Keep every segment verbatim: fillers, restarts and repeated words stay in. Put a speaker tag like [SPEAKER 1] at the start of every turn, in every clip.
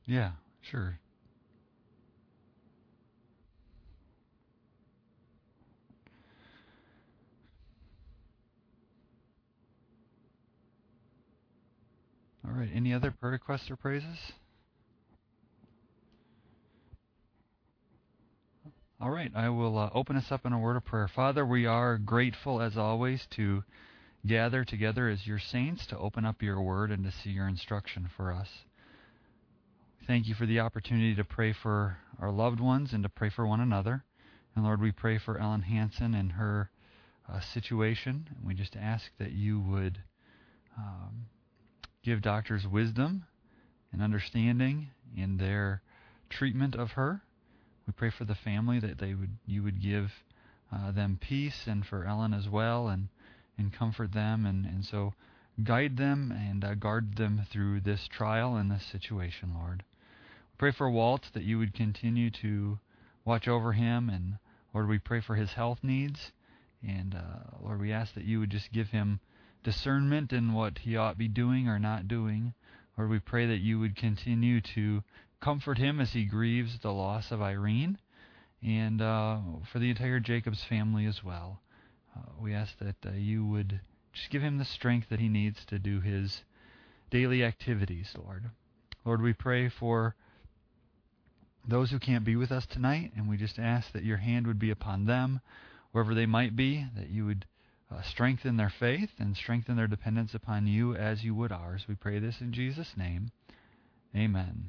[SPEAKER 1] Yeah, sure. All right. Any other prayer requests or praises? All right. I will uh, open us up in a word of prayer. Father, we are grateful as always to gather together as your saints to open up your word and to see your instruction for us. Thank you for the opportunity to pray for our loved ones and to pray for one another. And Lord, we pray for Ellen Hansen and her uh, situation. And we just ask that you would um, give doctors wisdom and understanding in their treatment of her. We pray for the family that they would you would give uh, them peace, and for Ellen as well, and, and comfort them. And, and so guide them and uh, guard them through this trial and this situation, Lord. Pray for Walt, that you would continue to watch over him, and Lord, we pray for his health needs, and uh, Lord, we ask that you would just give him discernment in what he ought to be doing or not doing. Lord, we pray that you would continue to comfort him as he grieves the loss of Irene, and uh, for the entire Jacobs family as well. Uh, we ask that uh, you would just give him the strength that he needs to do his daily activities, Lord. Lord, we pray for those who can't be with us tonight, and we just ask that your hand would be upon them, wherever they might be, that you would uh, strengthen their faith and strengthen their dependence upon you as you would ours. We pray this in Jesus' name. Amen.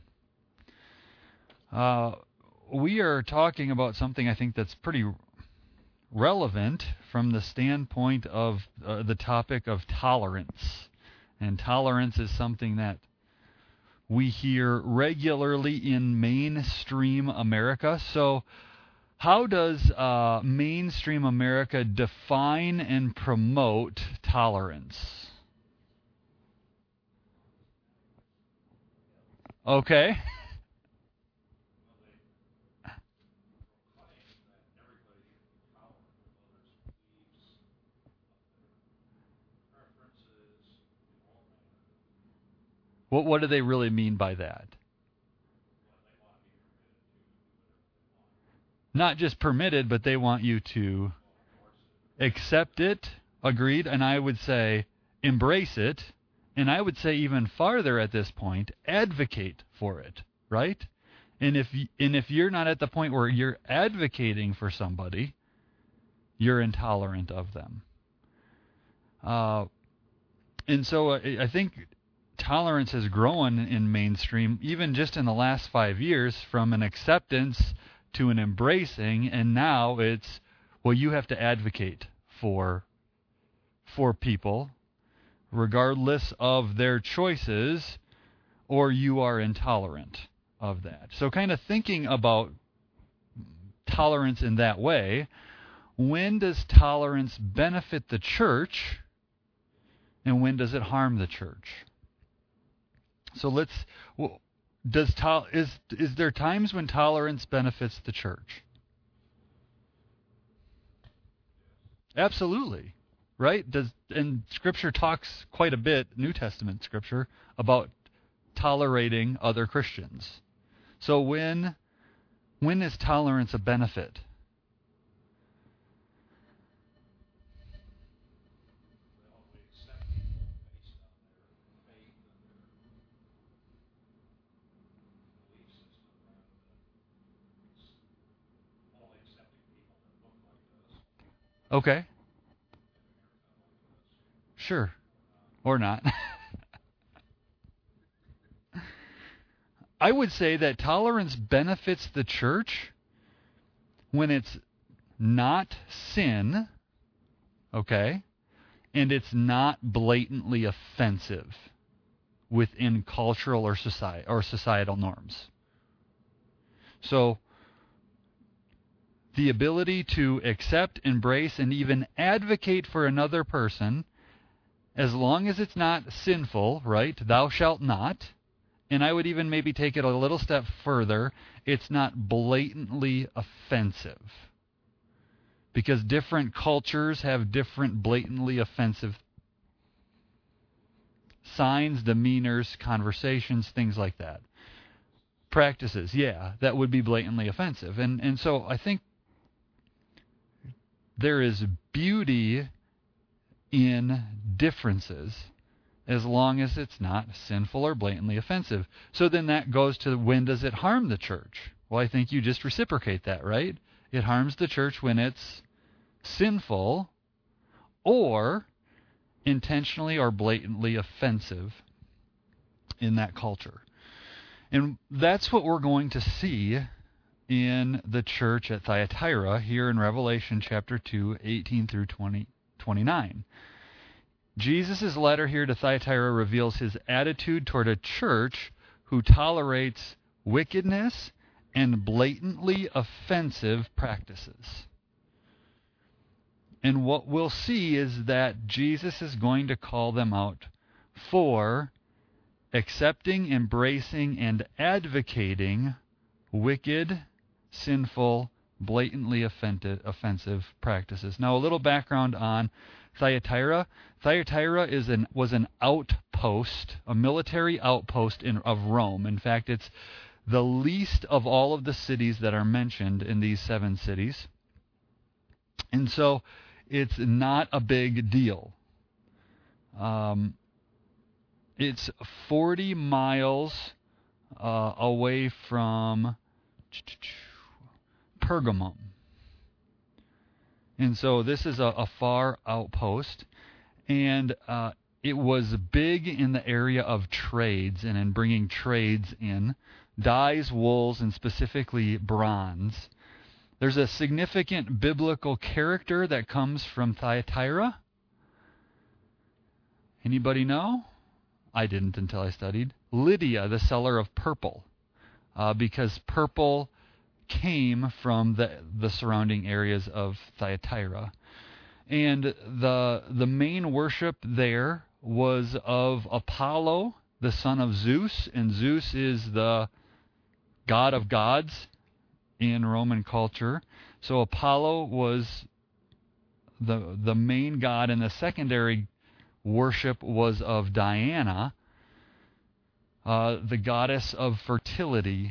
[SPEAKER 1] Uh, we are talking about something I think that's pretty relevant from the standpoint of uh, the topic of tolerance. And tolerance is something that we hear regularly in mainstream America. So how does uh, mainstream America define and promote tolerance? Okay. What what do they really mean by that? Not just permitted, but they want you to accept it, agreed, and I would say embrace it, and I would say even farther at this point, advocate for it, right? And if y- and if you're not at the point where you're advocating for somebody, you're intolerant of them. Uh, and so uh, I think tolerance has grown in mainstream, even just in the last five years, from an acceptance to an embracing, and now it's, well, you have to advocate for for people, regardless of their choices, or you are intolerant of that. So kind of thinking about tolerance in that way, when does tolerance benefit the church, and when does it harm the church? So let's, well, does to, is is there times when tolerance benefits the church? Absolutely, right? Does and Scripture talks quite a bit, New Testament Scripture, about tolerating other Christians. So when when is tolerance a benefit? Okay, sure, or not. I would say that tolerance benefits the church when it's not sin, okay, and it's not blatantly offensive within cultural or society or societal norms. So the ability to accept, embrace, and even advocate for another person, as long as it's not sinful, right? Thou shalt not. And I would even maybe take it a little step further. It's not blatantly offensive. Because different cultures have different blatantly offensive signs, demeanors, conversations, things like that. practices, yeah, that would be blatantly offensive. And and so I think there is beauty in differences as long as it's not sinful or blatantly offensive. So then that goes to, when does it harm the church? Well, I think you just reciprocate that, right? It harms the church when it's sinful or intentionally or blatantly offensive in that culture. And that's what we're going to see in the church at Thyatira here in Revelation chapter two, eighteen through twenty, twenty-nine. Jesus' letter here to Thyatira reveals his attitude toward a church who tolerates wickedness and blatantly offensive practices. And what we'll see is that Jesus is going to call them out for accepting, embracing, and advocating wicked, sinful, blatantly offensive practices. Now, a little background on Thyatira. Thyatira is an was an outpost, a military outpost in, of Rome. In fact, it's the least of all of the cities that are mentioned in these seven cities. And so it's not a big deal. Um, it's forty miles uh, away from Pergamum. And so this is a, a far outpost, and uh, it was big in the area of trades and in bringing trades in, dyes, wools, and specifically bronze. There's a significant biblical character that comes from Thyatira. Anybody know? I didn't until I studied. Lydia, the seller of purple, uh, because purple came from the the surrounding areas of Thyatira. And the the main worship there was of Apollo, the son of Zeus, and Zeus is the god of gods in Roman culture. So Apollo was the the main god, and the secondary worship was of Diana, uh, the goddess of fertility.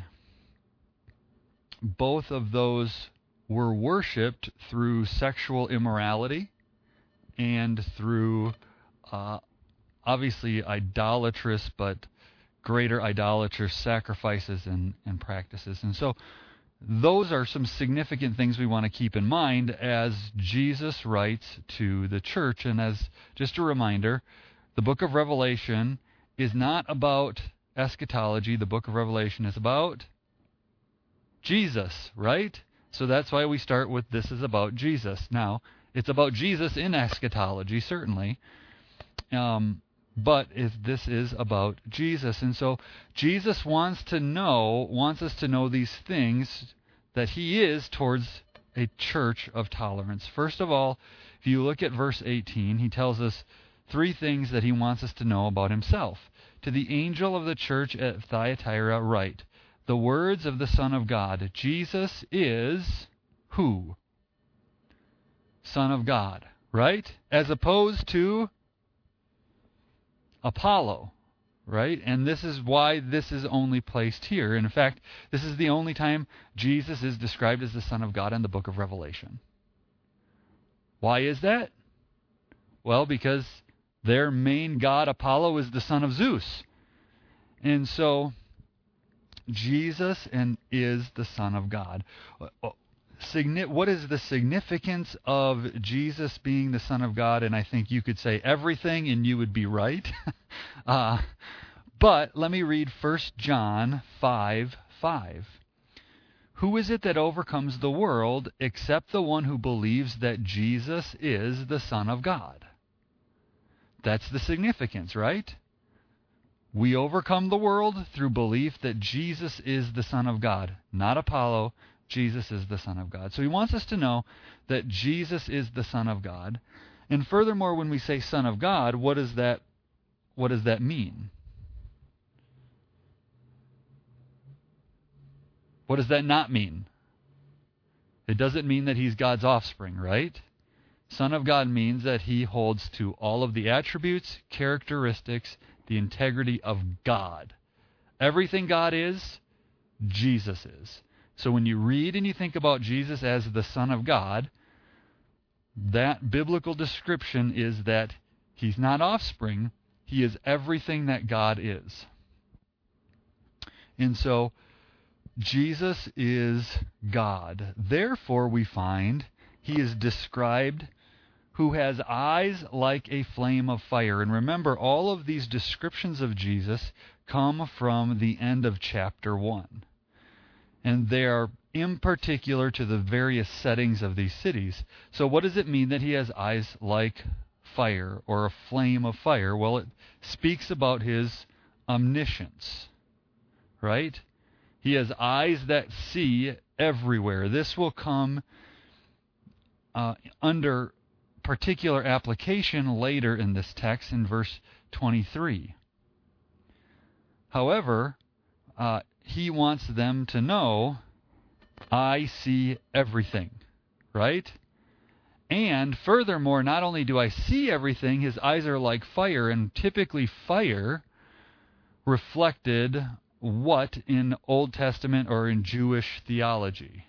[SPEAKER 1] Both of those were worshipped through sexual immorality and through uh, obviously idolatrous, but greater idolatrous sacrifices and, and practices. And so those are some significant things we want to keep in mind as Jesus writes to the church. And as just a reminder, the book of Revelation is not about eschatology. The book of Revelation is about Jesus, right? So that's why we start with this is about Jesus. Now, it's about Jesus in eschatology, certainly. Um, but if this is about Jesus. And so Jesus wants to know, wants us to know these things that he is towards a church of tolerance. First of all, if you look at verse eighteen, he tells us three things that he wants us to know about himself. To the angel of the church at Thyatira write, the words of the Son of God. Jesus is who? Son of God, right? As opposed to Apollo, right? And this is why this is only placed here. In fact, this is the only time Jesus is described as the Son of God in the book of Revelation. Why is that? Well, because their main god, Apollo, is the son of Zeus. And so Jesus and is the Son of God. What is the significance of Jesus being the Son of God? And I think you could say everything and you would be right. uh, but let me read First John five five. Who is it that overcomes the world except the one who believes that Jesus is the Son of God? That's the significance, right? We overcome the world through belief that Jesus is the Son of God, not Apollo. Jesus is the Son of God. So he wants us to know that Jesus is the Son of God. And furthermore, when we say Son of God, what does that what does that mean? What does that not mean? It doesn't mean that he's God's offspring, right? Son of God means that he holds to all of the attributes, characteristics, the integrity of God. Everything God is, Jesus is. So when you read and you think about Jesus as the Son of God, that biblical description is that he's not offspring, he is everything that God is. And so Jesus is God. Therefore, we find he is described who has eyes like a flame of fire. And remember, all of these descriptions of Jesus come from the end of chapter one. And they are in particular to the various settings of these cities. So what does it mean that he has eyes like fire or a flame of fire? Well, it speaks about his omniscience, right? He has eyes that see everywhere. This will come uh, under particular application later in this text in verse twenty-three. However, uh, he wants them to know, I see everything, right? And furthermore, not only do I see everything, his eyes are like fire, and typically fire reflected what in Old Testament or in Jewish theology?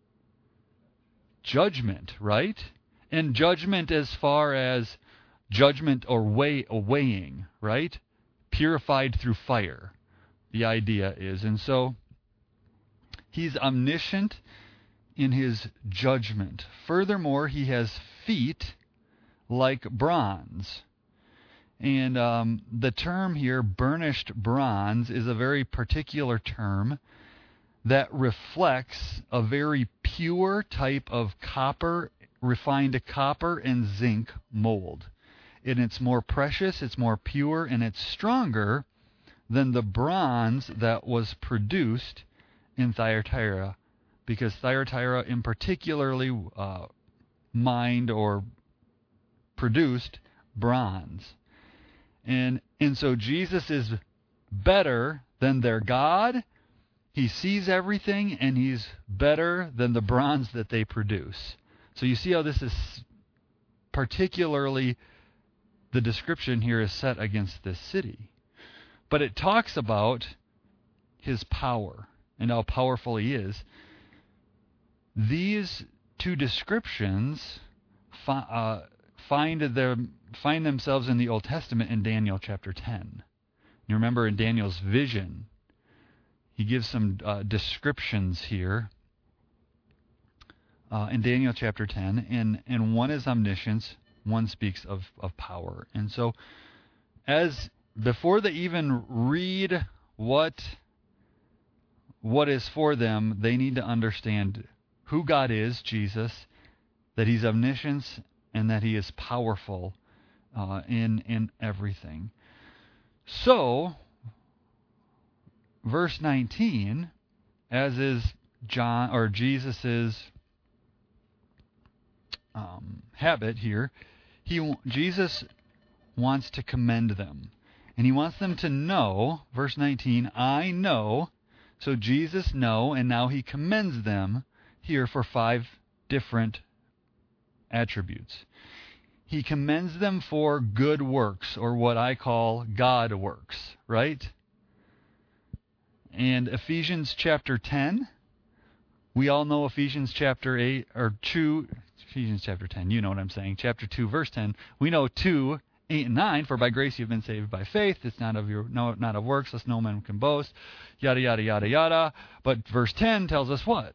[SPEAKER 1] Judgment, right? And judgment as far as judgment or weigh, weighing, right? Purified through fire, the idea is. And so he's omniscient in his judgment. Furthermore, he has feet like bronze. And um, the term here, burnished bronze, is a very particular term that reflects a very pure type of copper, refined copper and zinc mold. And it's more precious, it's more pure, and it's stronger than the bronze that was produced in Thyatira, because Thyatira in particularly uh, mined or produced bronze. And, and so Jesus is better than their God. He sees everything, and he's better than the bronze that they produce. So you see how this is particularly, the description here is set against this city. But it talks about his power and how powerful he is. These two descriptions fi- uh, find their, find themselves in the Old Testament in Daniel chapter ten. You remember in Daniel's vision, he gives some uh, descriptions here uh, in Daniel chapter ten, and, and one is omniscience, one speaks of, of power. And so as before they even read what what is for them, they need to understand who God is, Jesus, that he's omniscient, and that he is powerful uh, in in everything. So, verse nineteen, as is John or Jesus's um, habit here, he Jesus wants to commend them. And he wants them to know, verse nineteen, I know. So Jesus know, and now he commends them here for five different attributes. He commends them for good works, or what I call God works, right? And Ephesians chapter ten, we all know Ephesians chapter eight, or two, Ephesians chapter ten, you know what I'm saying, chapter two, verse ten. We know two, eight and nine, for by grace you've been saved by faith. It's not of your, no, not of works, lest no man can boast. Yada, yada, yada, yada. But verse ten tells us what?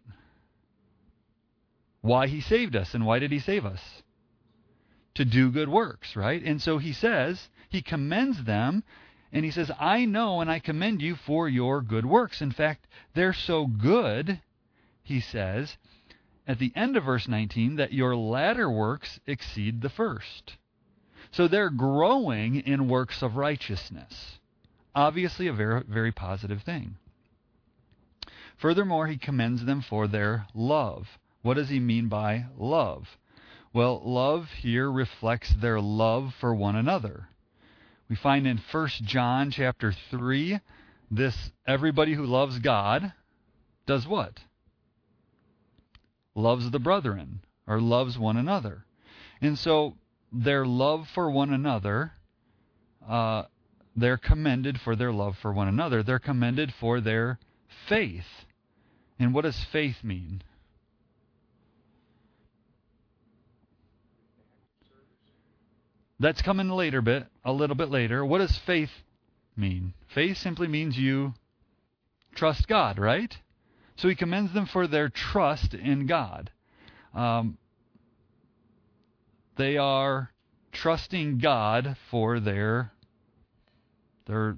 [SPEAKER 1] Why he saved us. And why did he save us? To do good works, right? And so he says, he commends them, and he says, I know and I commend you for your good works. In fact, they're so good, he says, at the end of verse nineteen, that your latter works exceed the first. So they're growing in works of righteousness. Obviously a very, very positive thing. Furthermore, he commends them for their love. What does he mean by love? Well, love here reflects their love for one another. We find in First John chapter three, this everybody who loves God does what? Loves the brethren, or loves one another. And so their love for one another, uh, they're commended for their love for one another. They're commended for their faith. And what does faith mean? That's coming later bit, a little bit later. What does faith mean? Faith simply means you trust God, right? So he commends them for their trust in God. Um, they are trusting God for their their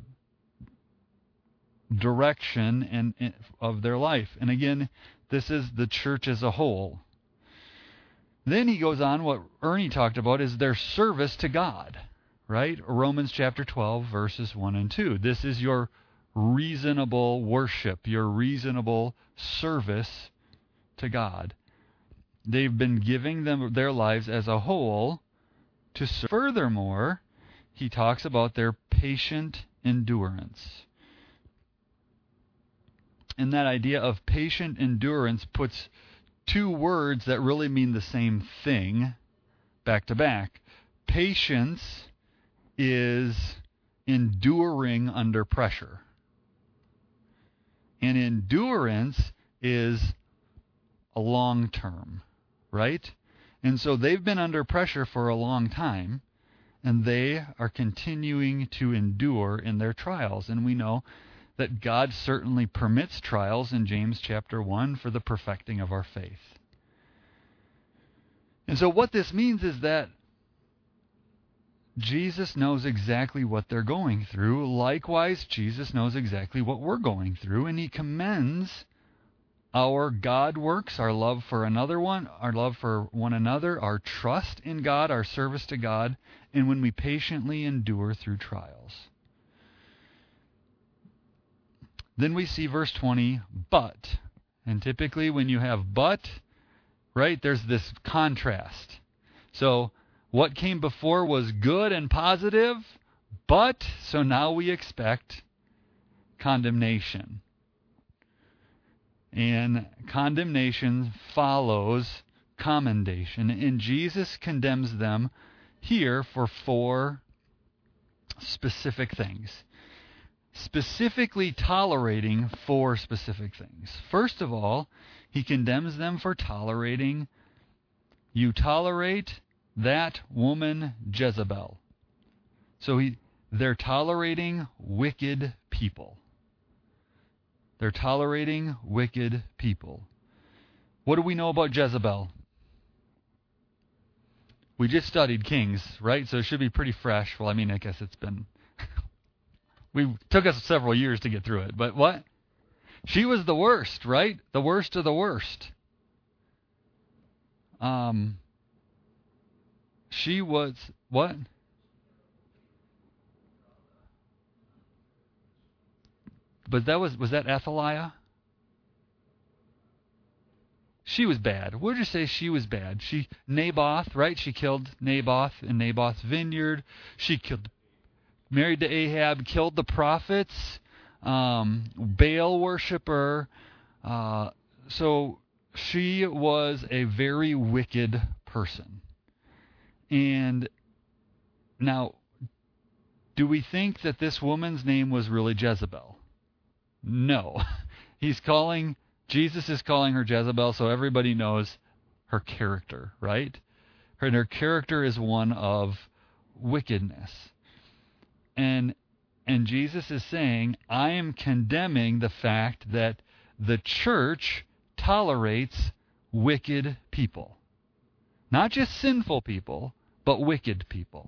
[SPEAKER 1] direction and, and of their life. And again, this is the church as a whole. Then he goes on, what Ernie talked about is their service to God, right? Romans chapter twelve, verses one and two. This is your reasonable worship, your reasonable service to God. They've been giving them their lives as a whole to serve. Furthermore, he talks about their patient endurance. And that idea of patient endurance puts two words that really mean the same thing back to back. Patience is enduring under pressure. And endurance is a long term, right? And so they've been under pressure for a long time, and they are continuing to endure in their trials. And we know that God certainly permits trials in James chapter one for the perfecting of our faith. And so what this means is that Jesus knows exactly what they're going through. Likewise, Jesus knows exactly what we're going through, and he commends our God works, our love for another one, our love for one another, our trust in God, our service to God, and when we patiently endure through trials. Then we see verse twenty, but. And typically when you have but, right, there's this contrast. So what came before was good and positive, but, so now we expect condemnation. And condemnation follows commendation. And Jesus condemns them here for four specific things. Specifically tolerating four specific things. First of all, he condemns them for tolerating, you tolerate that woman Jezebel. So he, they're tolerating wicked people. They're tolerating wicked people. What do we know about Jezebel? We just studied Kings, right? So it should be pretty fresh. Well, I mean, I guess it's been... we took us several years to get through it. But what? She was the worst, right? The worst of the worst. Um, she was... What? But that was was that Athaliah? She was bad. We'll just say she was bad. She Naboth, right? She killed Naboth in Naboth's vineyard. She killed, married to Ahab, killed the prophets, um, Baal worshiper. Uh, so she was a very wicked person. And now, do we think that this woman's name was really Jezebel? No. He's calling, Jesus is calling her Jezebel, so everybody knows her character, right? And her character is one of wickedness. And and Jesus is saying, I am condemning the fact that the church tolerates wicked people. Not just sinful people, but wicked people.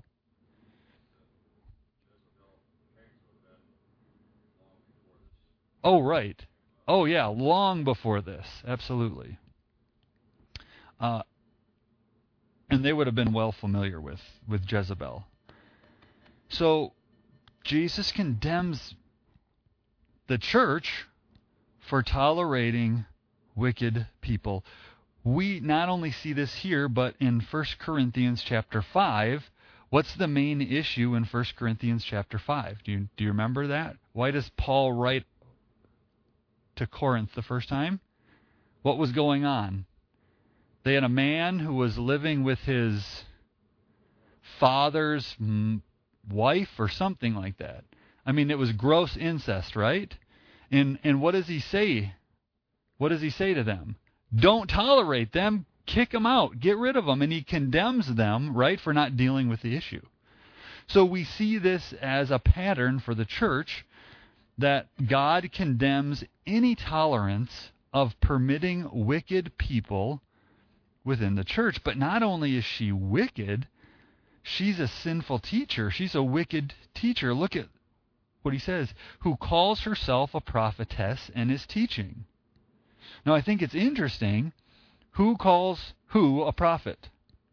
[SPEAKER 1] Oh, right. Oh, yeah, long before this. Absolutely. Uh, and they would have been well familiar with, with Jezebel. So, Jesus condemns the church for tolerating wicked people. We not only see this here, but in First Corinthians chapter five. What's the main issue in First Corinthians chapter five? Do you, do you remember that? Why does Paul write to Corinth the first time? What was going on? They had a man who was living with his father's wife or something like that. I mean, it was gross incest, right? And and what does he say? What does he say to them? Don't tolerate them. Kick them out. Get rid of them. And he condemns them, right, for not dealing with the issue. So we see this as a pattern for the church, that God condemns any tolerance of permitting wicked people within the church. But not only is she wicked, she's a sinful teacher. She's a wicked teacher. Look at what he says, who calls herself a prophetess and is teaching. Now, I think it's interesting, who calls who a prophet?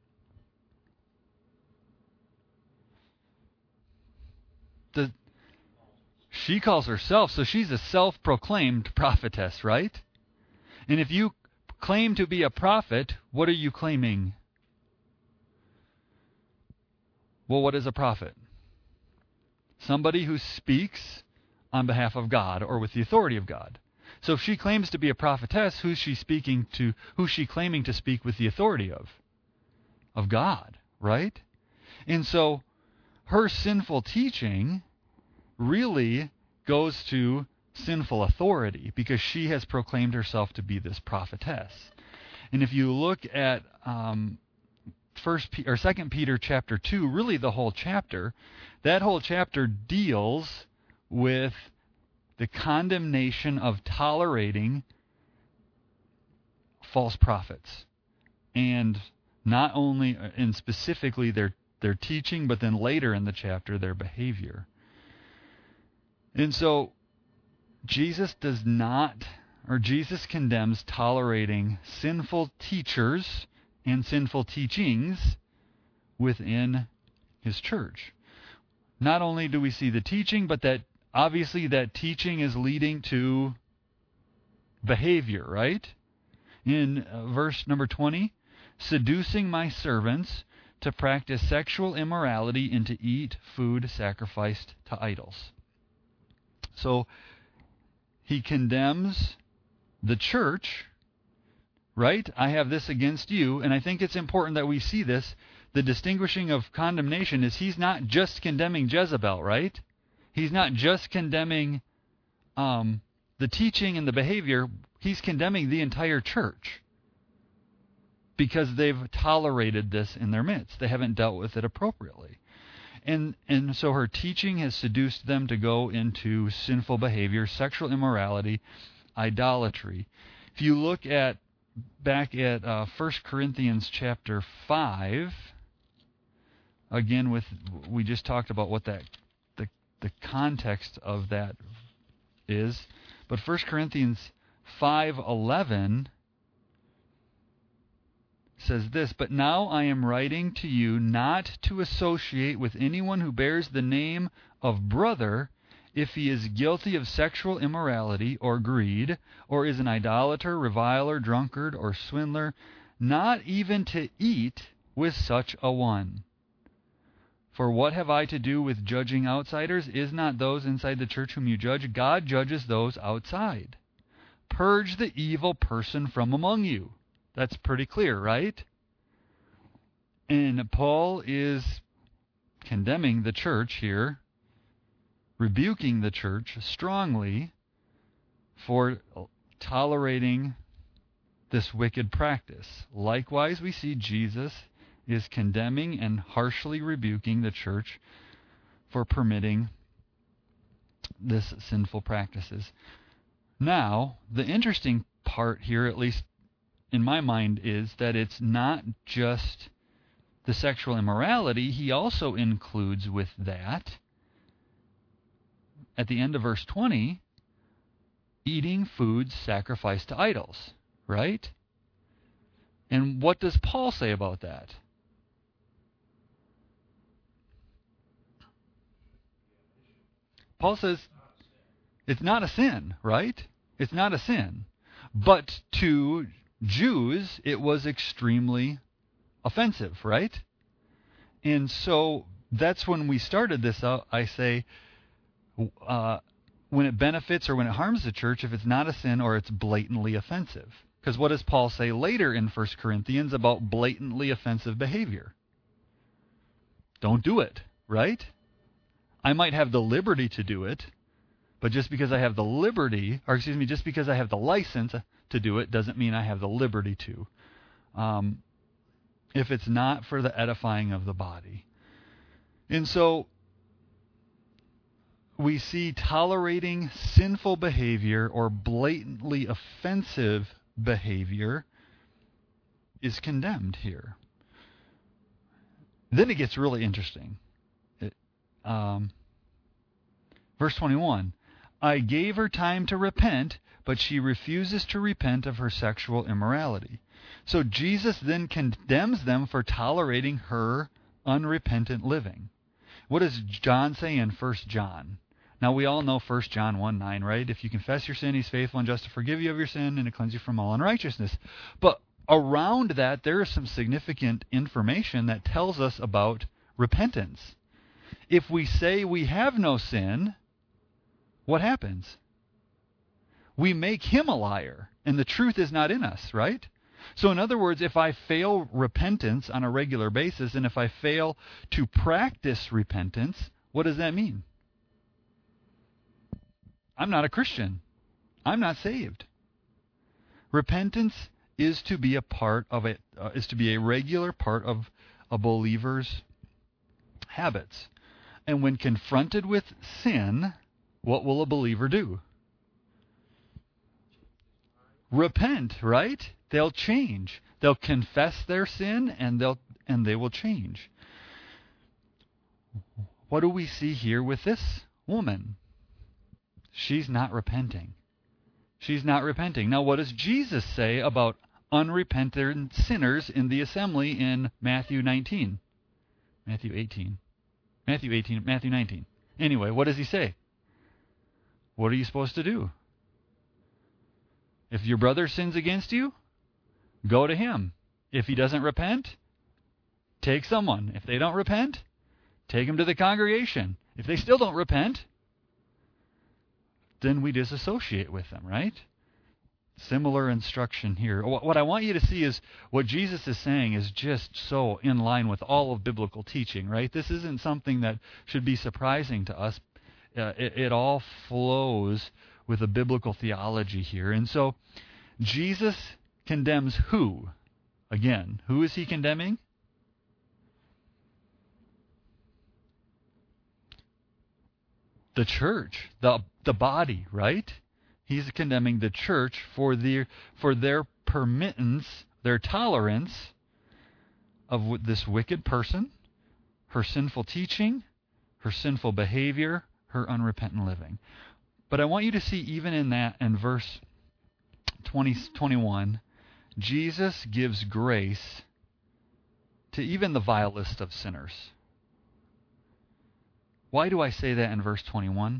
[SPEAKER 1] The, she calls herself, so she's a self-proclaimed prophetess, right? And if you claim to be a prophet, what are you claiming? Well, what is a prophet? Somebody who speaks on behalf of God or with the authority of God. So if she claims to be a prophetess, who's she speaking to? Who's she claiming to speak with the authority of? Of God, right? And so her sinful teaching really goes to sinful authority because she has proclaimed herself to be this prophetess. And if you look at um, First P- or Second Peter chapter two, really the whole chapter, that whole chapter deals with the condemnation of tolerating false prophets, and not only and specifically their their teaching, but then later in the chapter their behavior. And so Jesus does not, or Jesus condemns tolerating sinful teachers and sinful teachings within his church. Not only do we see the teaching, but that obviously that teaching is leading to behavior, right? In uh, verse number twenty, seducing my servants to practice sexual immorality and to eat food sacrificed to idols. So he condemns the church, right? I have this against you, and I think it's important that we see this. The distinguishing of condemnation is he's not just condemning Jezebel, right? He's not just condemning um, the teaching and the behavior. He's condemning the entire church because they've tolerated this in their midst. They haven't dealt with it appropriately. And and so her teaching has seduced them to go into sinful behavior, sexual immorality, idolatry. If you look at back at uh, First Corinthians chapter five, again, with we just talked about what that the the context of that is, but First Corinthians five eleven says this, but now I am writing to you not to associate with anyone who bears the name of brother if he is guilty of sexual immorality or greed, or is an idolater, reviler, drunkard, or swindler, not even to eat with such a one. For what have I to do with judging outsiders? Is not those inside the church whom you judge? God judges those outside. Purge the evil person from among you. That's pretty clear, right? And Paul is condemning the church here, rebuking the church strongly for tolerating this wicked practice. Likewise, we see Jesus is condemning and harshly rebuking the church for permitting this sinful practices. Now, the interesting part here, at least in my mind, is that it's not just the sexual immorality. He also includes with that, at the end of verse twenty, eating foods sacrificed to idols, right? And what does Paul say about that? Paul says it's not a sin, right? It's not a sin. But to Jews, it was extremely offensive, right? And so that's when we started this out. I say, uh, when it benefits or when it harms the church, if it's not a sin or it's blatantly offensive. Because what does Paul say later in First Corinthians about blatantly offensive behavior? Don't do it, right? I might have the liberty to do it, But just because I have the liberty, or excuse me, just because I have the license to do it doesn't mean I have the liberty to. Um, if it's not for the edifying of the body. And so we see tolerating sinful behavior or blatantly offensive behavior is condemned here. Then it gets really interesting. It, um, verse twenty-one, I gave her time to repent, but she refuses to repent of her sexual immorality. So Jesus then condemns them for tolerating her unrepentant living. What does John say in First John? Now we all know First John one nine, right? If you confess your sin, he's faithful and just to forgive you of your sin and to cleanse you from all unrighteousness. But around that, there is some significant information that tells us about repentance. If we say we have no sin, what happens? We make him a liar, and the truth is not in us, right? So in other words, if I fail repentance on a regular basis, and if I fail to practice repentance, what does that mean? I'm not a Christian. I'm not saved. Repentance is to be a part of it, uh, is to be a regular part of a believer's habits. And when confronted with sin, what will a believer do? Repent, right? They'll change. They'll confess their sin and they'll and they will change. What do we see here with this woman? She's not repenting. She's not repenting. Now, what does Jesus say about unrepentant sinners in the assembly in Matthew nineteen? Matthew eighteen. Matthew eighteen, Matthew nineteen. Anyway, what does he say? What are you supposed to do? If your brother sins against you, go to him. If he doesn't repent, take someone. If they don't repent, take him to the congregation. If they still don't repent, then we disassociate with them, right? Similar instruction here. What I want you to see is what Jesus is saying is just so in line with all of biblical teaching, right? This isn't something that should be surprising to us. Uh, it, it all flows with a biblical theology here. And so Jesus condemns who? Again, who is he condemning? The church, the the body, right? He's condemning the church for their for their permittance, their tolerance of this wicked person, her sinful teaching, her sinful behavior, her unrepentant living. But I want you to see even in that, in verse twenty, twenty-one, Jesus gives grace to even the vilest of sinners. Why do I say that in verse twenty-one?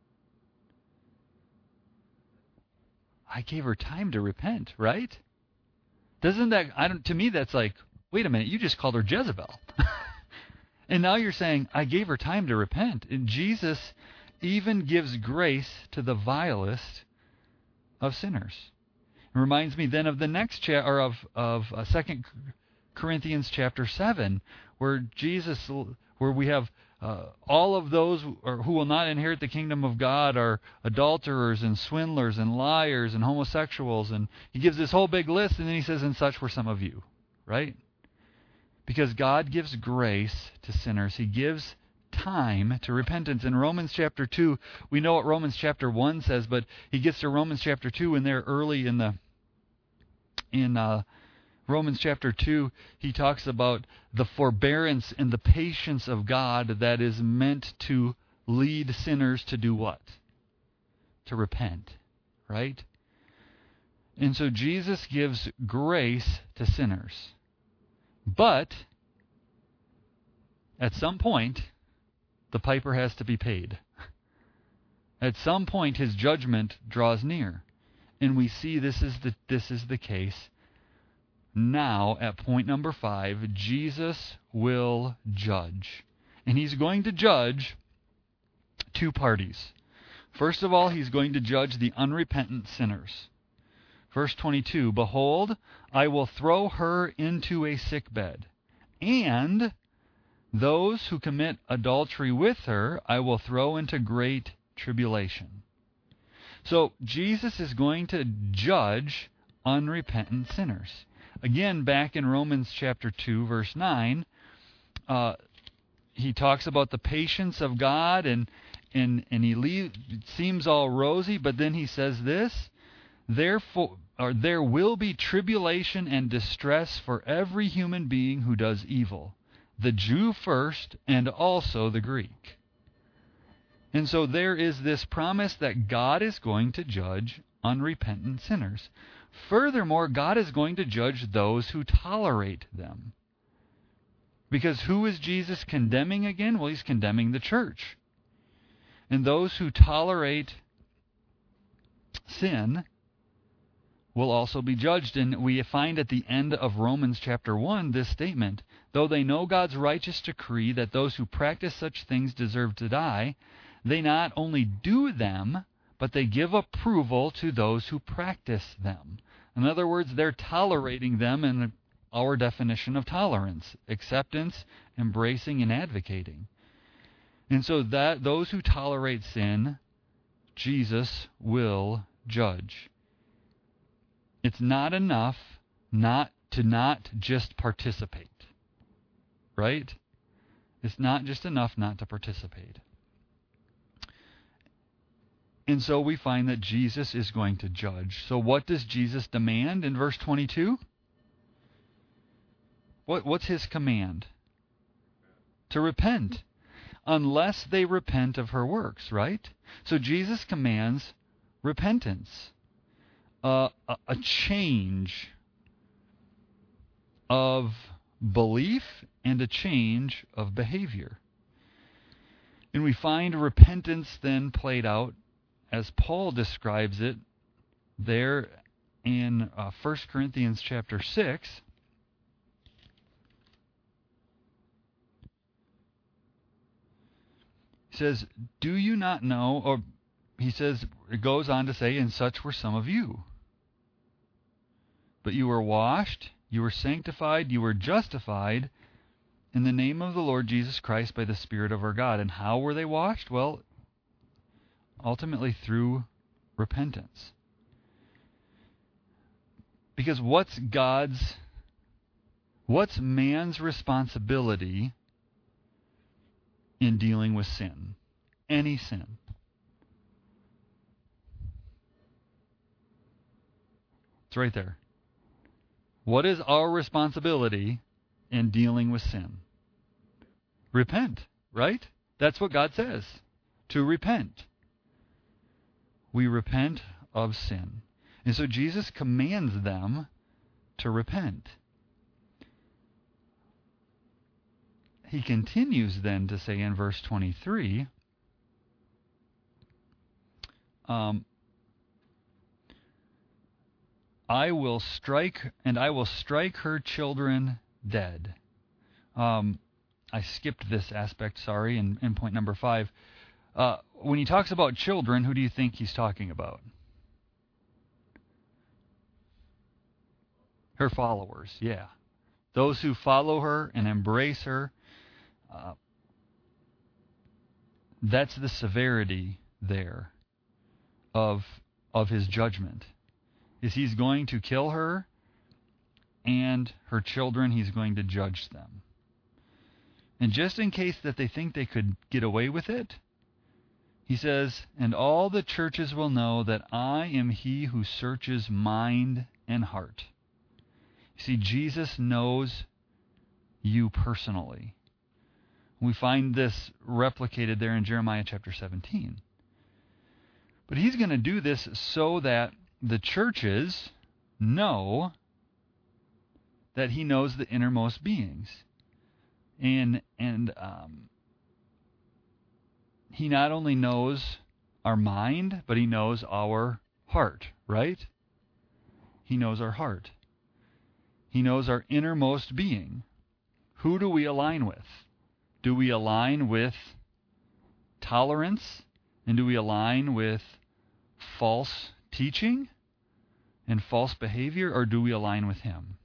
[SPEAKER 1] I gave her time to repent, right? Doesn't that, I don't, to me that's like, wait a minute, you just called her Jezebel. And now you're saying, I gave her time to repent. And Jesus even gives grace to the vilest of sinners. It reminds me then of the next chapter, or of, of uh, Second Corinthians chapter seven, where Jesus, where we have Uh, all of those who, are, who will not inherit the kingdom of God are adulterers and swindlers and liars and homosexuals. And he gives this whole big list, and then he says, and such were some of you. Right? Because God gives grace to sinners. He gives time to repentance. In Romans chapter two, we know what Romans chapter one says, but he gets to Romans chapter two, and there early in the in uh, Romans chapter two, he talks about the forbearance and the patience of God that is meant to lead sinners to do what? To repent, right? And so Jesus gives grace to sinners. But at some point, the piper has to be paid. At some point, his judgment draws near. And we see this is the this is the case. Now, at point number five, Jesus will judge. And he's going to judge two parties. First of all, he's going to judge the unrepentant sinners. Verse twenty-two, behold, I will throw her into a sickbed, and those who commit adultery with her I will throw into great tribulation. So Jesus is going to judge unrepentant sinners. Again, back in Romans chapter two, verse nine, uh, he talks about the patience of God, and and and he leave, it seems all rosy, but then he says this: therefore, or there will be tribulation and distress for every human being who does evil, the Jew first, and also the Greek. And so there is this promise that God is going to judge unrepentant sinners. Furthermore, God is going to judge those who tolerate them. Because who is Jesus condemning again? Well, he's condemning the church. And those who tolerate sin will also be judged. And we find at the end of Romans chapter one this statement: though they know God's righteous decree that those who practice such things deserve to die, they not only do them, but they give approval to those who practice them. In other words, they're tolerating them in our definition of tolerance: acceptance, embracing, and advocating. And so that those who tolerate sin, Jesus will judge. It's not enough not to not just participate, right? It's not just enough not to participate. And so we find that Jesus is going to judge. So what does Jesus demand in verse twenty-two? What, what's his command? To repent. Unless they repent of her works, right? So Jesus commands repentance. Uh, a, a change of belief and a change of behavior. And we find repentance then played out as Paul describes it there in uh, First Corinthians chapter six. He says, do you not know, or he says, it goes on to say, and such were some of you. But you were washed, you were sanctified, you were justified in the name of the Lord Jesus Christ by the Spirit of our God. And how were they washed? Well, ultimately through repentance. Because what's God's, what's man's responsibility in dealing with sin? Any sin. It's right there. What is our responsibility in dealing with sin? Repent, right? That's what God says. To repent. We repent of sin. And so Jesus commands them to repent. He continues then to say in verse twenty-three, um, I will strike, and I will strike her children dead. Um, I skipped this aspect, sorry, in, in point number five. Uh, when he talks about children, who do you think he's talking about? Her followers, yeah. Those who follow her and embrace her. Uh, that's the severity there of of his judgment. Is he's going to kill her and her children, he's going to judge them. And just in case that they think they could get away with it, he says, and all the churches will know that I am he who searches mind and heart. You see, Jesus knows you personally. We find this replicated there in Jeremiah chapter seventeen. But he's going to do this so that the churches know that he knows the innermost beings. And and um, he not only knows our mind, but he knows our heart, right? He knows our heart. He knows our innermost being. Who do we align with? Do we align with tolerance? And do we align with false teaching and false behavior? Or do we align with him?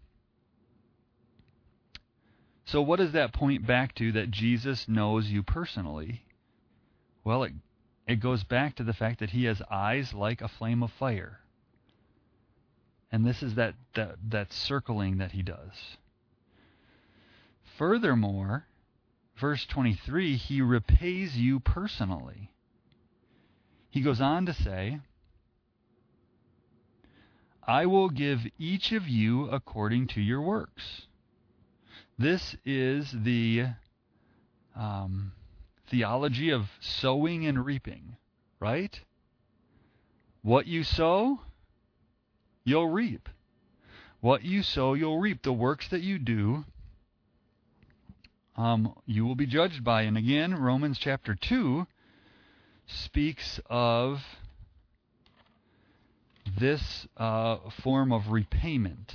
[SPEAKER 1] So what does that point back to, that Jesus knows you personally? Well, it it goes back to the fact that he has eyes like a flame of fire. And this is that, that, that circling that he does. Furthermore, verse twenty-three, he repays you personally. He goes on to say, I will give each of you according to your works. This is the um, theology of sowing and reaping, right? What you sow, you'll reap. What you sow, you'll reap. The works that you do, um, you will be judged by. And again, Romans chapter two speaks of this uh, form of repayment.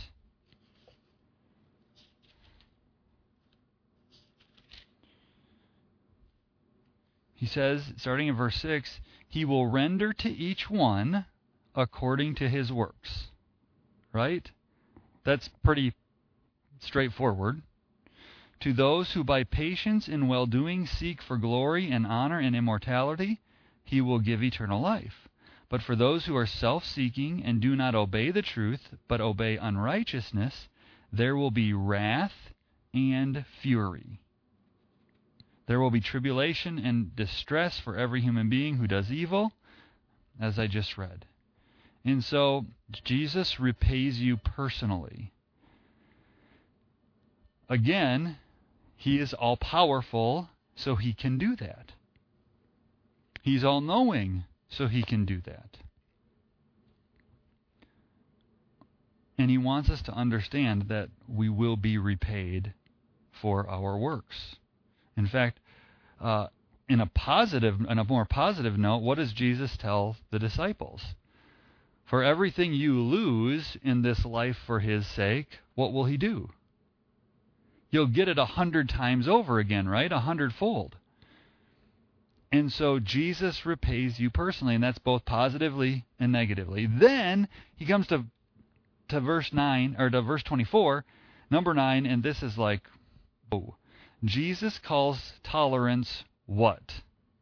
[SPEAKER 1] He says, starting in verse six, he will render to each one according to his works. Right? That's pretty straightforward. To those who by patience in well-doing seek for glory and honor and immortality, he will give eternal life. But for those who are self-seeking and do not obey the truth, but obey unrighteousness, there will be wrath and fury. There will be tribulation and distress for every human being who does evil, as I just read. And so, Jesus repays you personally. Again, he is all-powerful, so he can do that. He's all-knowing, so he can do that. And he wants us to understand that we will be repaid for our works. In fact, uh, in a positive, in a more positive note, what does Jesus tell the disciples? For everything you lose in this life for his sake, what will he do? You'll get it a hundred times over again, right? A hundredfold. And so Jesus repays you personally, and that's both positively and negatively. Then he comes to to verse nine, or to verse twenty-four, number nine, and this is like, oh, Jesus calls tolerance what?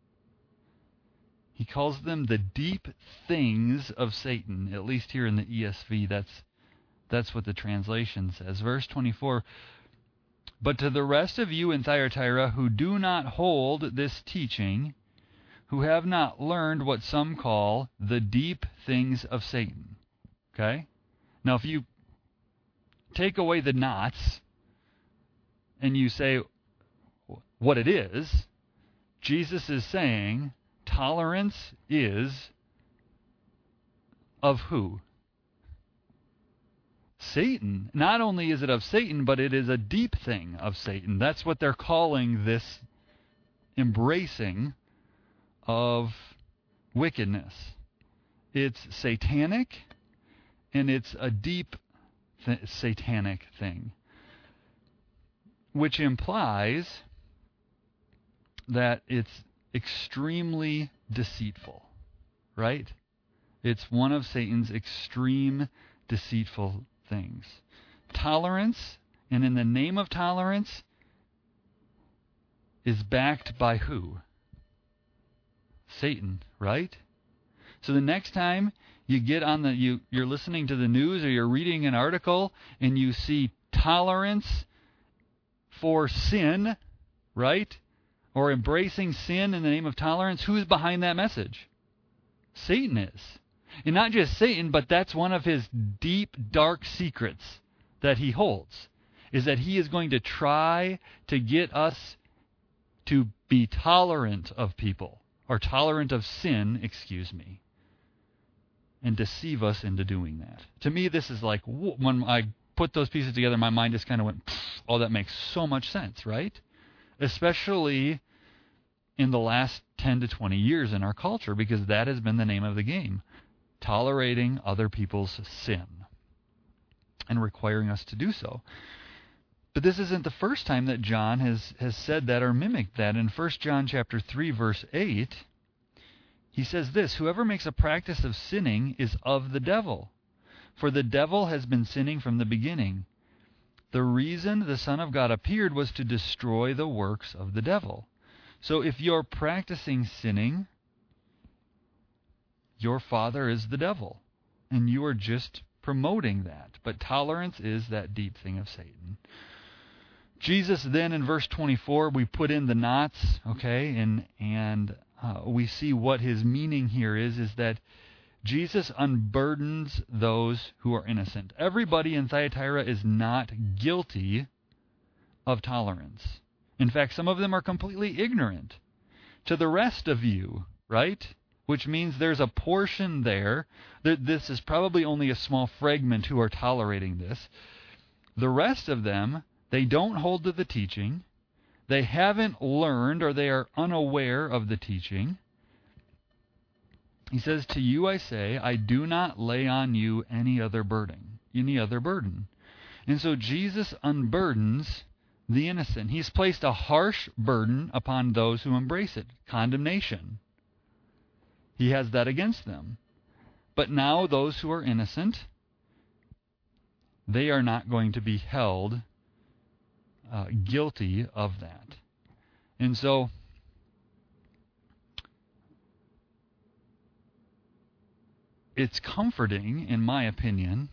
[SPEAKER 1] He calls them the deep things of Satan. At least here in the E S V, that's that's what the translation says. Verse twenty-four. But to the rest of you in Thyatira who do not hold this teaching, who have not learned what some call the deep things of Satan. Okay? Now, if you take away the knots and you say what it is, Jesus is saying tolerance is of who? Satan. Not only is it of Satan, but it is a deep thing of Satan. That's what they're calling this embracing of wickedness. It's satanic, and it's a deep th- satanic thing, which implies that it's extremely deceitful, right? It's one of Satan's extreme deceitful things. Tolerance, and in the name of tolerance, is backed by who? Satan, right? So the next time you get on the you you're listening to the news or you're reading an article and you see tolerance for sin, right? Or embracing sin in the name of tolerance, who's behind that message? Satan is. And not just Satan, but that's one of his deep, dark secrets that he holds, is that he is going to try to get us to be tolerant of people, or tolerant of sin, excuse me, and deceive us into doing that. To me, this is like, when I put those pieces together, my mind just kind of went, oh, that makes so much sense, right? Especially in the last ten to twenty years in our culture, because that has been the name of the game. Tolerating other people's sin and requiring us to do so. But this isn't the first time that John has, has said that or mimicked that. In First John chapter three, verse eight, he says this, whoever makes a practice of sinning is of the devil, for the devil has been sinning from the beginning. The reason the Son of God appeared was to destroy the works of the devil. So if you're practicing sinning, your father is the devil, and you are just promoting that. But tolerance is that deep thing of Satan. Jesus then in verse twenty-four, we put in the knots, okay, and and uh, we see what his meaning here is, is that Jesus unburdens those who are innocent. Everybody in Thyatira is not guilty of tolerance. In fact, some of them are completely ignorant to the rest of you, right? Which means there's a portion there that this is probably only a small fragment who are tolerating this. The rest of them, they don't hold to the teaching. They haven't learned, or they are unaware of the teaching. He says, to you I say, I do not lay on you any other burden. Any other burden. And so Jesus unburdens the innocent. He's placed a harsh burden upon those who embrace it. Condemnation. He has that against them. But now those who are innocent, they are not going to be held uh, guilty of that. And so it's comforting, in my opinion,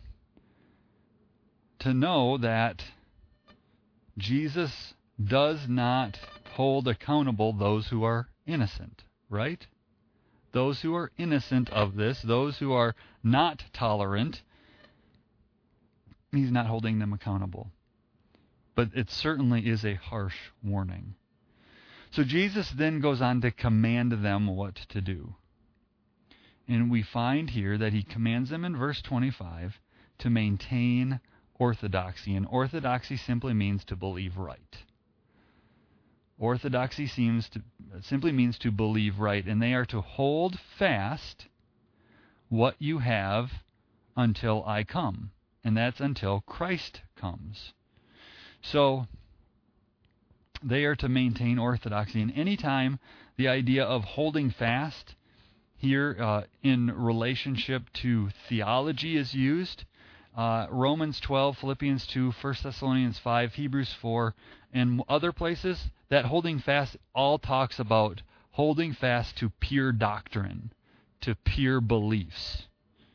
[SPEAKER 1] to know that Jesus does not hold accountable those who are innocent, right? Those who are innocent of this, those who are not tolerant, he's not holding them accountable. But it certainly is a harsh warning. So Jesus then goes on to command them what to do. And we find here that he commands them in verse twenty-five to maintain orthodoxy. And orthodoxy simply means to believe right. Orthodoxy seems to simply means to believe right, and they are to hold fast what you have until I come, and that's until Christ comes. So they are to maintain orthodoxy, and anytime the idea of holding fast here uh, in relationship to theology is used, uh, Romans twelve, Philippians two, First Thessalonians five, Hebrews four, and other places, that holding fast all talks about holding fast to pure doctrine, to pure beliefs.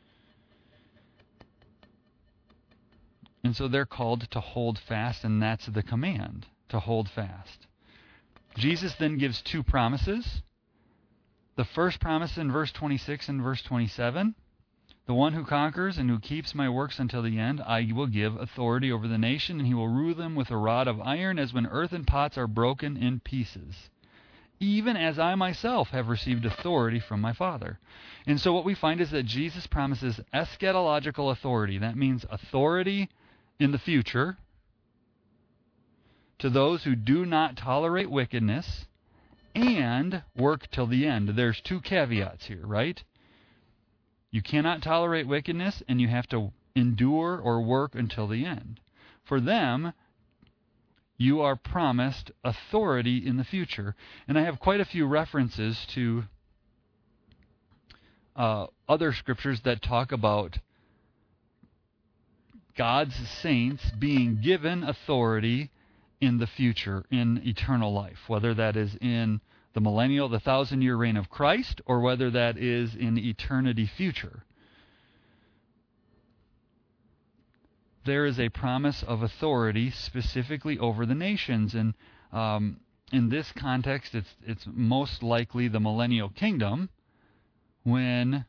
[SPEAKER 1] And so they're called to hold fast, and that's the command, to hold fast. Jesus then gives two promises. The first promise in verse twenty-six and verse twenty-seven, the one who conquers and who keeps my works until the end, I will give authority over the nation, and he will rule them with a rod of iron, as when earthen pots are broken in pieces, even as I myself have received authority from my Father. And so what we find is that Jesus promises eschatological authority. That means authority in the future to those who do not tolerate wickedness and work till the end. There's two caveats here, right? You cannot tolerate wickedness, and you have to endure or work until the end. For them, you are promised authority in the future. And I have quite a few references to uh, other scriptures that talk about God's saints being given authority in the future, in eternal life, whether that is in the millennial, the thousand-year reign of Christ, or whether that is in eternity future. There is a promise of authority specifically over the nations, and um, in this context, it's it's most likely the millennial kingdom, when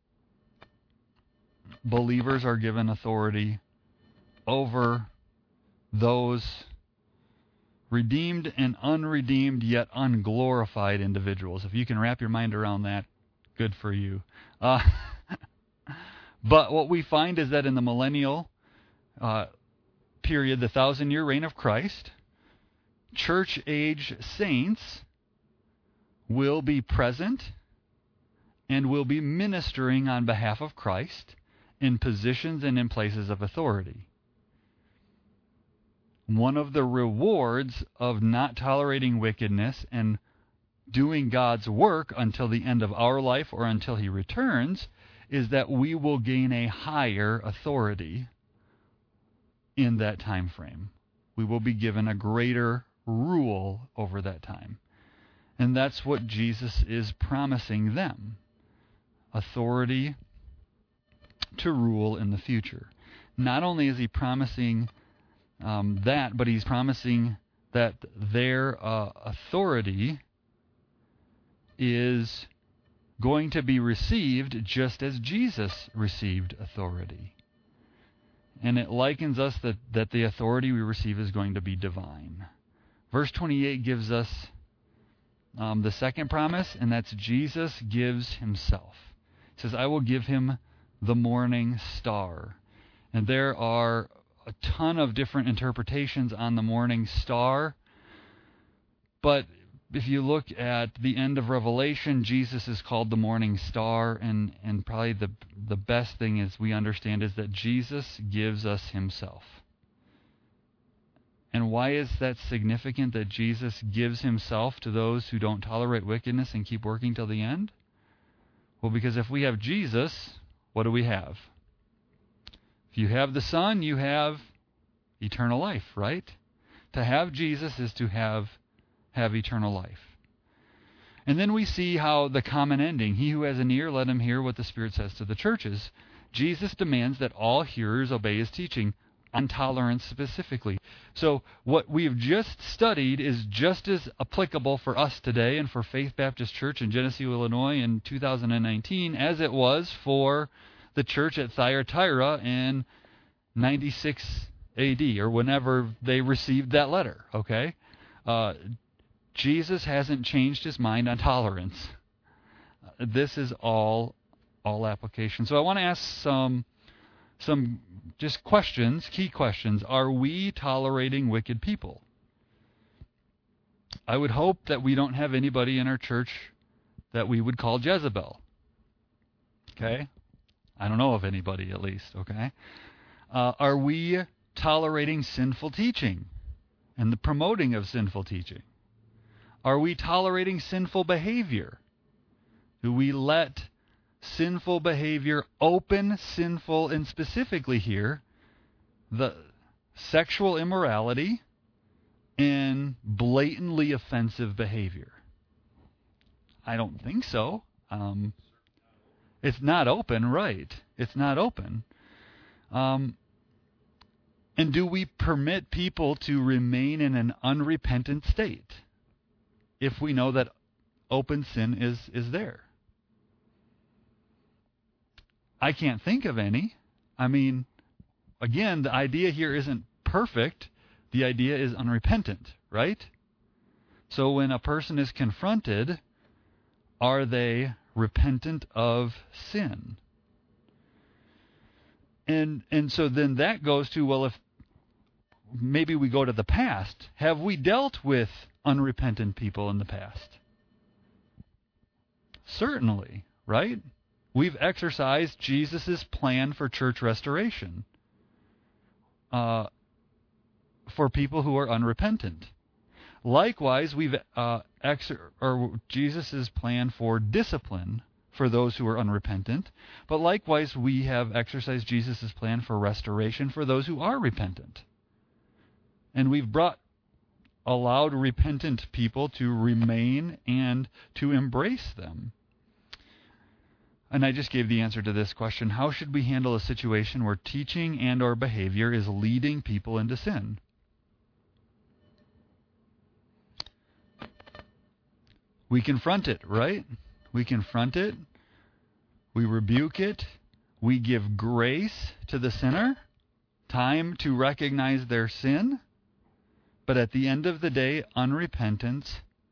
[SPEAKER 1] believers are given authority over those redeemed and unredeemed yet unglorified individuals. If you can wrap your mind around that, good for you. Uh, but what we find is that in the millennial uh, period, the thousand-year reign of Christ, church-age saints will be present and will be ministering on behalf of Christ in positions and in places of authority. One of the rewards of not tolerating wickedness and doing God's work until the end of our life or until He returns is that we will gain a higher authority in that time frame. We will be given a greater rule over that time. And that's what Jesus is promising them. authority to rule in the future. Not only is he promising um, that, but he's promising that their uh, authority is going to be received just as Jesus received authority. And it likens us that, that the authority we receive is going to be divine. Verse twenty-eight gives us um, the second promise, and that's Jesus gives himself. It says, I will give him the morning star. And there are a ton of different interpretations on the morning star. But if you look at the end of Revelation, Jesus is called the morning star, and, and probably the the best thing is we understand is that Jesus gives us himself. And why is that significant that Jesus gives himself to those who don't tolerate wickedness and keep working till the end? Well, because if we have Jesus, what do we have? If you have the Son, you have eternal life, right? To have Jesus is to have have eternal life. And then we see how the common ending, he who has an ear, let him hear what the Spirit says to the churches. Jesus demands that all hearers obey his teaching, on tolerance specifically. So what we've just studied is just as applicable for us today and for Faith Baptist Church in Geneseo, Illinois in two thousand nineteen as it was for the church at Thyatira in ninety-six A D or whenever they received that letter, okay? Uh, Jesus hasn't changed his mind on tolerance. This is all all application. So I want to ask some some just questions, key questions. Are we tolerating wicked people? I would hope that we don't have anybody in our church that we would call Jezebel. Okay? I don't know of anybody, at least, okay? Uh, are we tolerating sinful teaching and the promoting of sinful teaching? Are we tolerating sinful behavior? Do we let sinful behavior, open sinful, and specifically here, the sexual immorality and blatantly offensive behavior? I don't think so. Um, it's not open, right? It's not open. Um, and do we permit people to remain in an unrepentant state if we know that open sin is, is there? I can't think of any. I mean, again, the idea here isn't perfect. The idea is unrepentant, right? So when a person is confronted, are they repentant of sin? And and so then that goes to, well, if maybe we go to the past. Have we dealt with unrepentant people in the past? Certainly, right? We've exercised Jesus' plan for church restoration uh, for people who are unrepentant. Likewise, we've uh, ex- or Jesus' plan for discipline for those who are unrepentant. But likewise, we have exercised Jesus' plan for restoration for those who are repentant. And we've brought allowed repentant people to remain and to embrace them. And I just gave the answer to this question. How should we handle a situation where teaching and or behavior is leading people into sin? We confront it, right? We confront it. We rebuke it. We give grace to the sinner, time to recognize their sin. But at the end of the day, unrepentance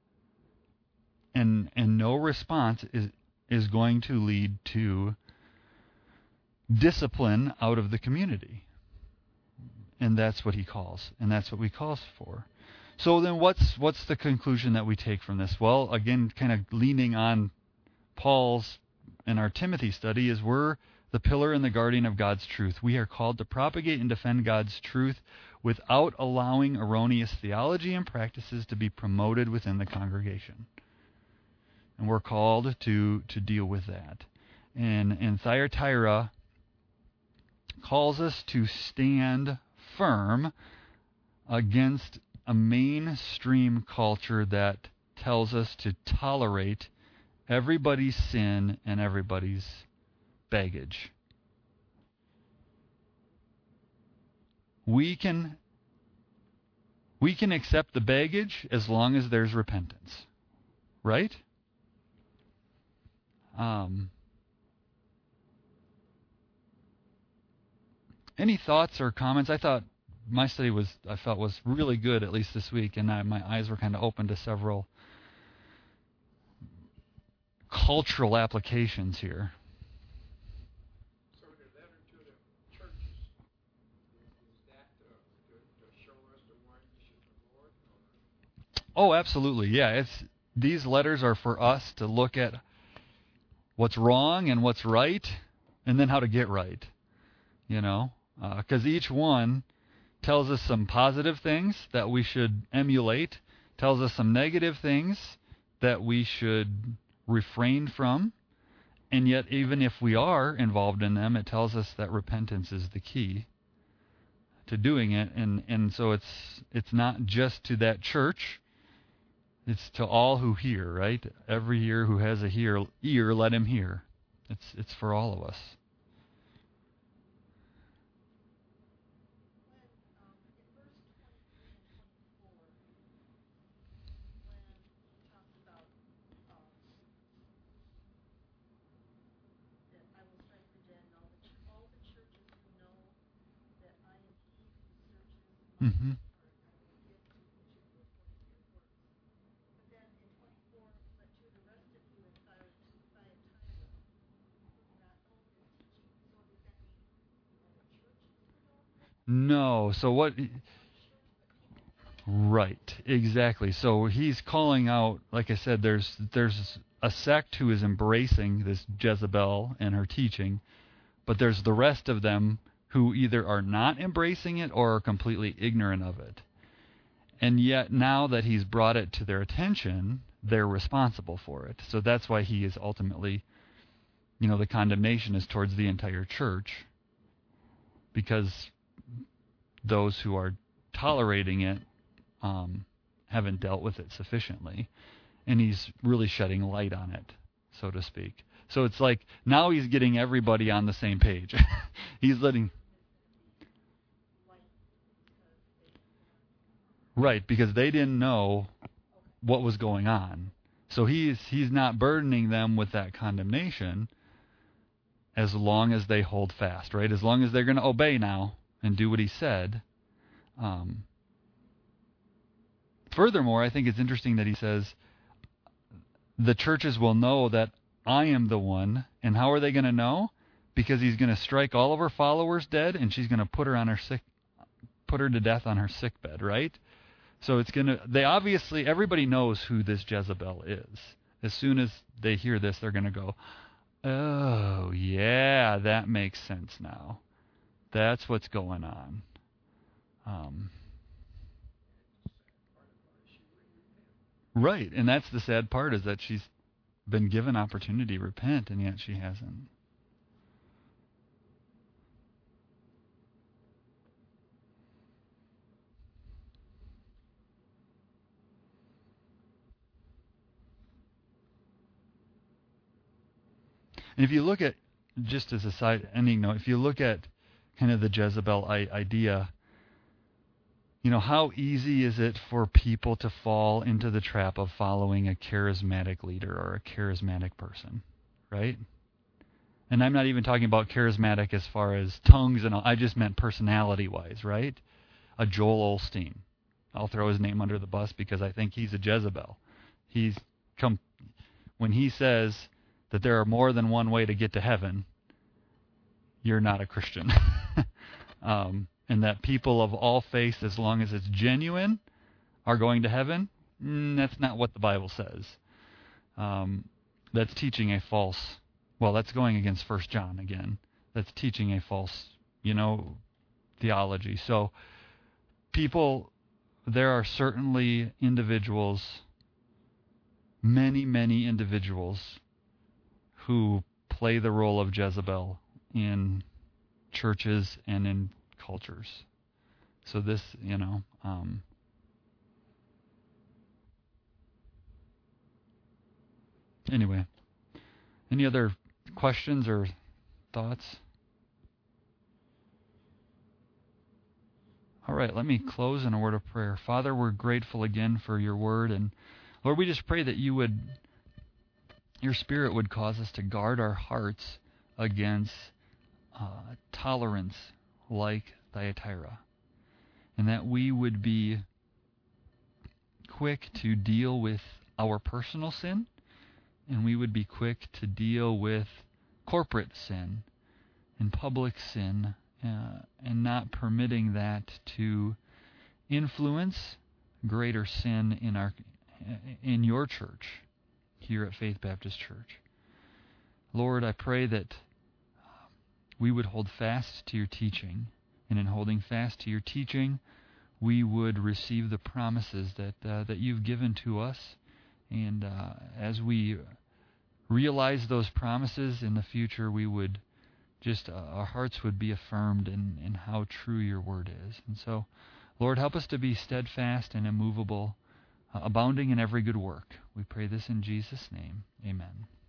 [SPEAKER 1] and and no response is is going to lead to discipline out of the community. And that's what he calls. And that's what we call for. So then what's what's the conclusion that we take from this? Well, again, kind of leaning on Paul's in our Timothy study, is we're the pillar and the guardian of God's truth. We are called to propagate and defend God's truth without allowing erroneous theology and practices to be promoted within the congregation. And we're called to, to deal with that. And, and Thyatira calls us to stand firm against a mainstream culture that tells us to tolerate everybody's sin and everybody's baggage. We can we can accept the baggage as long as there's repentance, right? Um, any thoughts or comments? I thought my study was I felt was really good, at least this week, and I, my eyes were kind of open to several cultural applications here.
[SPEAKER 2] So the letter to the churches, is that uh, to, to show us the one should the Lord? Or?
[SPEAKER 1] Oh, absolutely. Yeah, it's these letters are for us to look at what's wrong and what's right, and then how to get right. You know, because uh, each one tells us some positive things that we should emulate, tells us some negative things that we should refrain from, and yet even if we are involved in them, it tells us that repentance is the key to doing it. And, and so it's it's not just to that church, it's to all who hear, right? Every ear who has a hear, ear, let him hear. It's it's for all of us. Mm-hmm. No. So what? Right. Exactly. So he's calling out, like I said, there's there's a sect who is embracing this Jezebel and her teaching, but there's the rest of them who either are not embracing it or are completely ignorant of it. And yet now that he's brought it to their attention, they're responsible for it. So that's why he is ultimately, you know, the condemnation is towards the entire church, because those who are tolerating it um, haven't dealt with it sufficiently. And he's really shedding light on it, so to speak. So it's like now he's getting everybody on the same page. He's letting... Right, because they didn't know what was going on. So he's he's not burdening them with that condemnation as long as they hold fast, right? As long as they're going to obey now and do what he said. Um, furthermore, I think it's interesting that he says the churches will know that I am the one. And how are they going to know? Because he's going to strike all of her followers dead, and she's going to put her on her sick, put her to death on her sick bed, right? So it's going to, they obviously, everybody knows who this Jezebel is. As soon as they hear this, they're going to go, oh, yeah, that makes sense now. That's what's going on. Um, right, and that's the sad part, is that she's been given opportunity to repent, and yet she hasn't. And if you look at, just as a side ending note, if you look at kind of the Jezebel I- idea, you know, how easy is it for people to fall into the trap of following a charismatic leader or a charismatic person, right? And I'm not even talking about charismatic as far as tongues and all. I just meant personality-wise, right? A Joel Osteen. I'll throw his name under the bus because I think he's a Jezebel. He's come when he says that there are more than one way to get to heaven, you're not a Christian. um, and that people of all faiths, as long as it's genuine, are going to heaven. Mm, that's not what the Bible says. Um, that's teaching a false, well, that's going against First John again. That's teaching a false, you know, theology. So people, there are certainly individuals, many, many individuals who play the role of Jezebel in churches and in cultures. So this, you know, um, anyway, Any other questions or thoughts? All right, let me close in a word of prayer. Father, we're grateful again for your word. And Lord, we just pray that you would, your Spirit would cause us to guard our hearts against uh, tolerance like Thyatira. And that we would be quick to deal with our personal sin, and we would be quick to deal with corporate sin and public sin, uh, and not permitting that to influence greater sin in our in your church here at Faith Baptist Church. Lord, I pray that we would hold fast to your teaching, and in holding fast to your teaching, we would receive the promises that uh, that you've given to us. And uh, as we realize those promises in the future, we would just, uh, our hearts would be affirmed in, in how true your word is. And so, Lord, help us to be steadfast and immovable, uh, abounding in every good work. We pray this in Jesus' name. Amen.